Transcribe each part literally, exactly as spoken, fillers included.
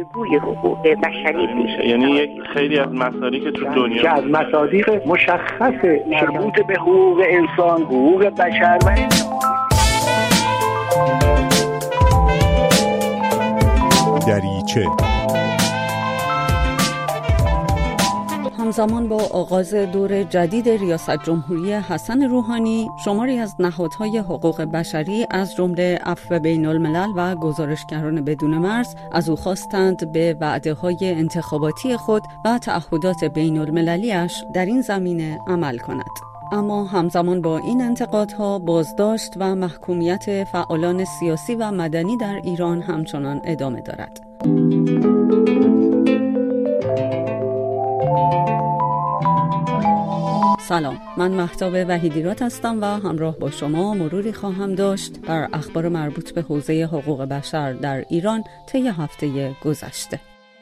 الگوی حقوق بشری میشه. یعنی یک خیلی از مصادیق که تو دنیا که از مصادیق مشخص مربوط به حقوق انسان، حقوق بشر و دریچه. همزمان با آغاز دور جدید ریاست جمهوری حسن روحانی، شماری از نهادهای حقوق بشری از جمله عفو بین الملل و گزارشگران بدون مرز از او خواستند به وعده‌های انتخاباتی خود و تعهدات بین المللیش در این زمینه عمل کند. اما همزمان با این انتقادها بازداشت و محکومیت فعالان سیاسی و مدنی در ایران همچنان ادامه دارد. سلام، من مهتاب وحیدیراد هستم و همراه با شما مروری خواهم داشت بر اخبار مربوط به حوزه حقوق بشر در ایران طی هفته گذشته.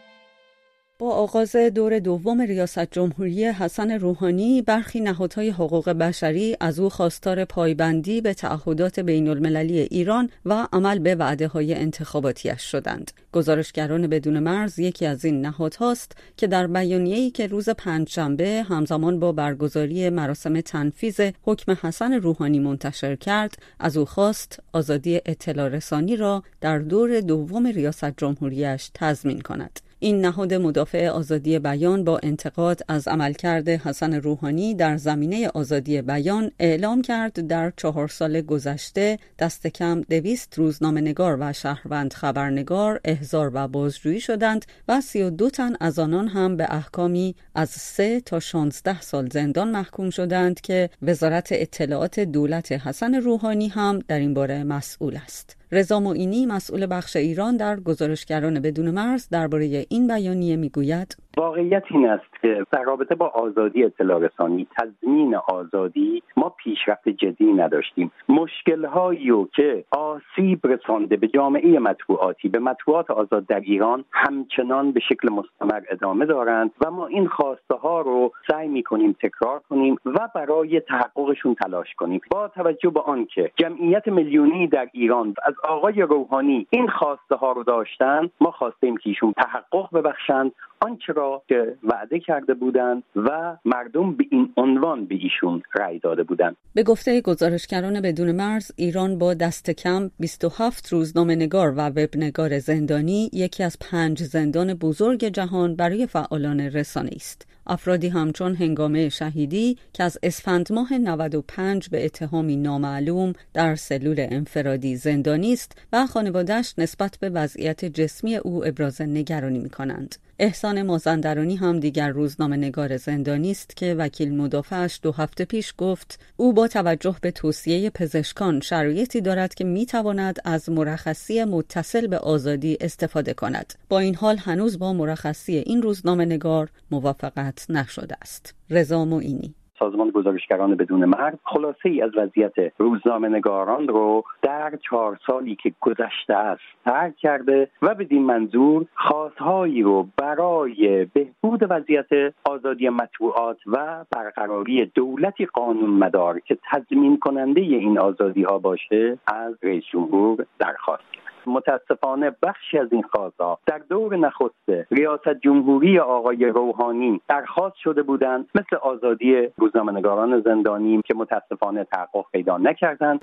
با آغاز دور دوم ریاست جمهوری حسن روحانی، برخی نهادهای حقوق بشری از او خواستار پایبندی به تعهدات بین المللی ایران و عمل به وعده‌های انتخاباتیش شدند. گزارشگران بدون مرز یکی از این نهادهاست که در بیانیه‌ای که روز پنجشنبه همزمان با برگزاری مراسم تنفیذ حکم حسن روحانی منتشر کرد، از او خواست آزادی اطلاع رسانی را در دور دوم ریاست جمهوریش تضمین کند. این نهاد مدافع آزادی بیان با انتقاد از عملکرد حسن روحانی در زمینه آزادی بیان اعلام کرد در چهار سال گذشته دست کم دویست روزنامه‌نگار و شهروند خبرنگار احضار و بازجویی شدند و سی و دو تن از آنان هم به احکامی از سه تا شانزده سال زندان محکوم شدند که وزارت اطلاعات دولت حسن روحانی هم در این باره مسئول است. رضا معینی، مسئول بخش ایران در گزارشگران بدون مرز، درباره این بیانیه میگوید: واقعیت این است که در رابطه با آزادی اطلاع رسانی، تضمین آزادی، ما پیشرفت جدی نداشتیم. مشکل‌هایی رو که آسیب رسانده به جامعه مطبوعاتی، به مطبوعات آزاد در ایران همچنان به شکل مستمر ادامه دارند و ما این خواسته ها رو سعی می‌کنیم تکرار کنیم و برای تحققشون تلاش کنیم. با توجه به آنکه جمعیت میلیونی در ایران از آقای روحانی این خواسته ها رو داشتن، ما خواستیم که ایشون تحقق ببخشند آنچه را که وعده کرده بودند و مردم به این عنوان به ایشون رأی داده بودند. به گفته گزارشگران بدون مرز، ایران با دست کم بیست و هفت روزنامه‌نگار و وبنگار زندانی یکی از پنج زندان بزرگ جهان برای فعالان رسانه است. افرادی همچون هنگامه شهیدی که از اسفند ماه نود و پنج به اتهامی نامعلوم در سلول انفرادی زندانی است و خانواده‌اش نسبت به وضعیت جسمی او ابراز نگرانی می‌کنند. احسان مازندرانی هم دیگر روزنامه‌نگار زندانی است که وکیل مدافعش دو هفته پیش گفت او با توجه به توصیه پزشکان شرایطی دارد که می‌تواند از مرخصی متصل به آزادی استفاده کند. با این حال هنوز با مرخصی این روزنامه‌نگار موافقت نشده است. رضا معینی، سازمان گزارشگران بدون مرز، خلاصه ای از وضعیت روزنامه‌نگاران رو در چهار سالی که گذشته است ترک کرده و بدین منظور خواستهایی رو برای بهبود وضعیت آزادی مطبوعات و برقراری دولتی قانون مدار که تضمین کننده این آزادی ها باشه از رئیس جمهور درخواست کرد. متاسفانه بخشی از این خواست‌ها در دور نخست ریاست جمهوری آقای روحانی درخواست شده بودند، مثل آزادی روزنامه‌نگاران زندانی که متاسفانه تحقق پیدا نکردند.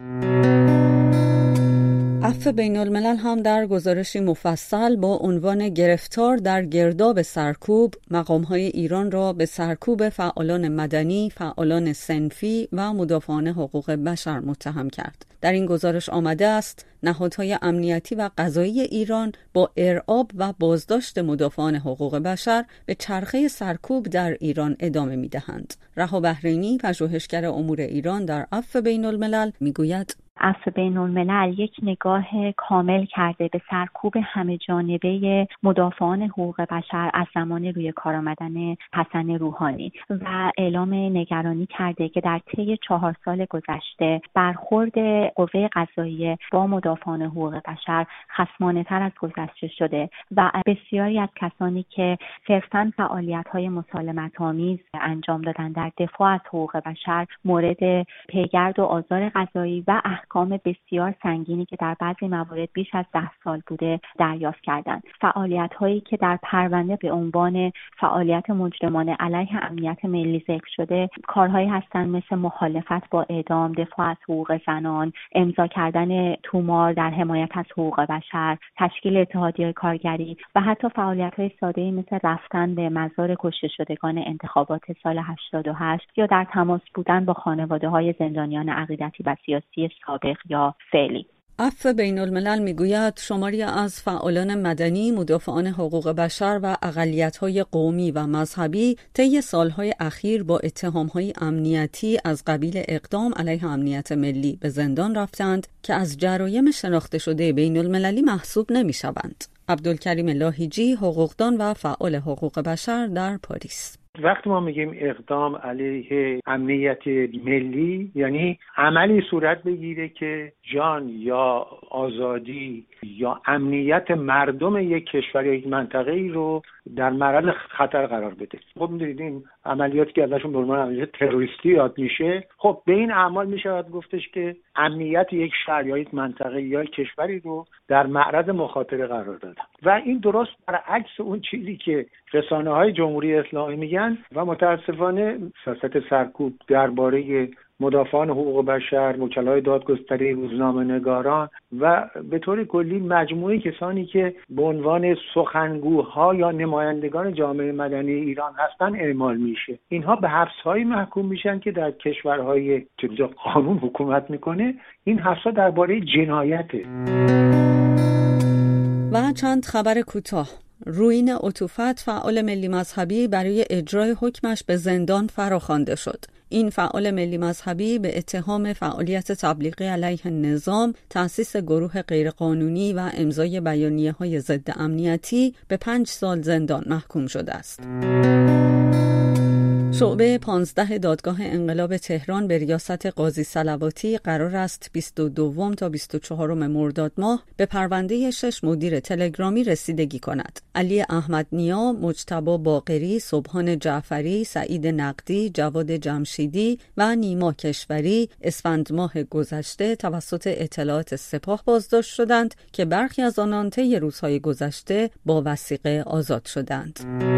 عفو بین الملل هم در گزارشی مفصل با عنوان گرفتار در گرداب سرکوب، مقام‌های ایران را به سرکوب فعالان مدنی، فعالان صنفی و مدافعان حقوق بشر متهم کرد. در این گزارش آمده است نهادهای امنیتی و قضایی ایران با ارعاب و بازداشت مدافعان حقوق بشر به چرخه سرکوب در ایران ادامه می‌دهند. رها بحرینی، پژوهشگر امور ایران در عفو بین الملل، میگوید: عفو بین الملل یک نگاه کامل کرده به سرکوب همه جانبه مدافعان حقوق بشر از زمان روی کار آمدن حسن روحانی و اعلام نگرانی کرده که در طی چهار سال گذشته برخورد قوه قضاییه با مدافعان حقوق بشر خصمانه‌تر از گذشته شده و بسیاری از کسانی که صرفاً فعالیت‌های مسالمت‌آمیز انجام دادن در دفاع از حقوق بشر مورد پیگرد و آزار قضایی و احکام احکام بسیار سنگینی که در بعضی موارد بیش از ده سال بوده دریافت کردند. فعالیت‌هایی که در پرونده به عنوان فعالیت مجرمانه علیه امنیت ملی ذکر شده، کارهایی هستند مثل مخالفت با اعدام، دفاع از حقوق زنان، امضا کردن تومار در حمایت از حقوق بشر، تشکیل اتحادیه کارگری و حتی فعالیت‌های ساده‌ای مثل رفتن به مزار کشته شدگان انتخابات سال هشتاد و هشت یا در تماس بودن با خانواده‌های زندانیان عقیدتی و سیاسی سابق یا فعلی. عفو بین الملل میگوید شماری از فعالان مدنی، مدافعان حقوق بشر و اقلیت‌های قومی و مذهبی طی سالهای اخیر با اتهام‌های امنیتی از قبیل اقدام علیه امنیت ملی به زندان رفتند که از جرایم شناخته شده بین المللی محسوب نمی‌شوند. عبدالکریم لاهیجی، حقوقدان و فعال حقوق بشر در پاریس: وقتی ما میگیم اقدام علیه امنیت ملی، یعنی عملی صورت بگیره که جان یا آزادی یا امنیت مردم یک کشور یا یک منطقه ای رو در معرض خطر قرار بده. خب می‌دونید این عملیاتی که ازشون به عنوان عملیات تروریستی یاد میشه، خب به این اعمال میشود گفتش که امنیت یک شهر یا یک منطقه یا یک کشوری رو در معرض مخاطره قرار دادن و این درست برعکس اون چیزی که رسانه‌های جمهوری اسلامی میگن و متاسفانه سیاست سرکوب درباره مدافعان حقوق بشر، وکلای دادگستری، روزنامه‌نگاران و به طور کلی مجموعه کسانی که به عنوان سخنگوها یا نمایندگان جامعه مدنی ایران هستن اعمال میشه. اینها به حبس‌های محکوم میشن که در کشورهای که قانون حکومت میکنه این حبس‌ها درباره جنایته. و چند خبر کوتاه. روین عطوفت، فعال ملی مذهبی، برای اجرای حکمش به زندان فراخوانده شد. این فعال ملی مذهبی به اتهام فعالیت تبلیغی علیه نظام، تأسیس گروه غیرقانونی و امضای بیانیه‌های ضد امنیتی به پنج سال زندان محکوم شده است. شعبه پانزده دادگاه انقلاب تهران به ریاست قاضی صلواتی قرار است بیست و دو تا بیست و چهار مرداد ماه به پرونده شش مدیر تلگرامی رسیدگی کند. علی احمد نیا، مجتبی باقری، سبحان جعفری، سعید نقدی، جواد جمشیدی و نیما کشوری اسفند ماه گذشته توسط اطلاعات سپاه بازداشت شدند که برخی از آنان طی روزهای گذشته با وثیقه آزاد شدند.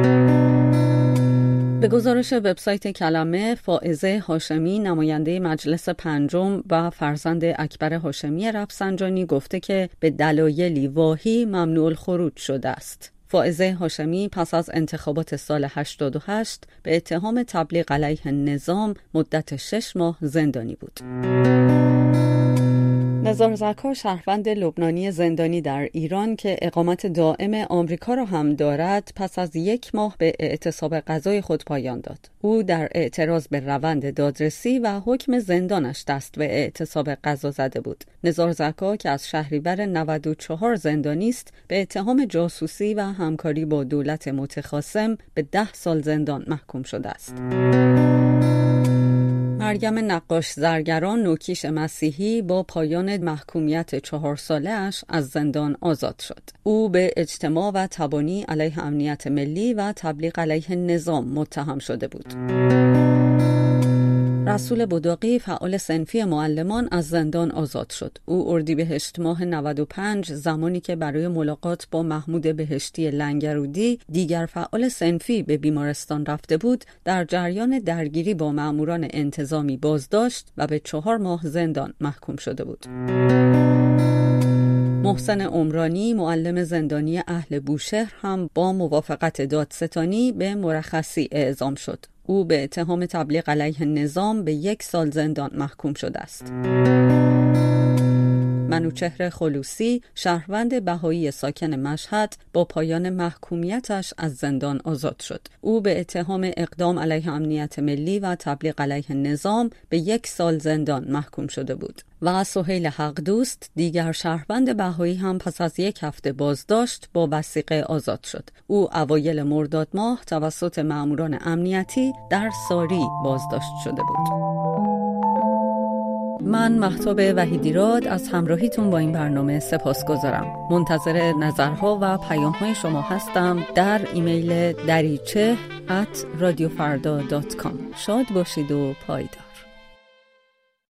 به گزارش وبسایت کلمه، فائزه هاشمی، نماینده مجلس پنجم و فرزند اکبر هاشمی رفسنجانی، گفته که به دلایلی واهی ممنوع الخروج شده است. فائزه هاشمی پس از انتخابات سال هشتاد و هشت به اتهام تبلیغ علیه نظام مدت شش ماه زندانی بود. نزار زکا، شهروند لبنانی زندانی در ایران که اقامت دائم آمریکا را هم دارد، پس از یک ماه به اعتصاب قضای خود پایان داد. او در اعتراض به روند دادرسی و حکم زندانش دست به اعتصاب قضا زده بود. نزار زکا که از شهریور نود و چهار زندانی است، به اتهام جاسوسی و همکاری با دولت متخاصم به ده سال زندان محکوم شده است. مریم نقاش زرگران، نوکیش مسیحی، با پایان محکومیت چهار ساله اش از زندان آزاد شد. او به اجتماع و تبانی علیه امنیت ملی و تبلیغ علیه نظام متهم شده بود. رسول بداقی، فعال صنفی معلمان، از زندان آزاد شد. او اردیبهشت ماه نود و پنج، زمانی که برای ملاقات با محمود بهشتی لنگرودی، دیگر فعال صنفی، به بیمارستان رفته بود، در جریان درگیری با ماموران انتظامی بازداشت و به چهار ماه زندان محکوم شده بود. محسن عمرانی، معلم زندانی اهل بوشهر، هم با موافقت دادستانی به مرخصی اعزام شد. او به اتهام تبلیغ علیه نظام به یک سال زندان محکوم شده است. منوچهر خلوصی، شهروند بهایی ساکن مشهد، با پایان محکومیتش از زندان آزاد شد. او به اتهام اقدام علیه امنیت ملی و تبلیغ علیه نظام به یک سال زندان محکوم شده بود. و سهیل حقدوست، دیگر شهروند بهایی، هم پس از یک هفته بازداشت با وثیقه آزاد شد. او اوایل مرداد ماه توسط ماموران امنیتی در ساری بازداشت شده بود. من مهتاب وحیدیراد از همراهیتون با این برنامه سپاسگزارم. منتظر نظرها و پیام‌های شما هستم در ایمیل دریچه ات رادیو فردا دات کام. شاد باشید و پایدار.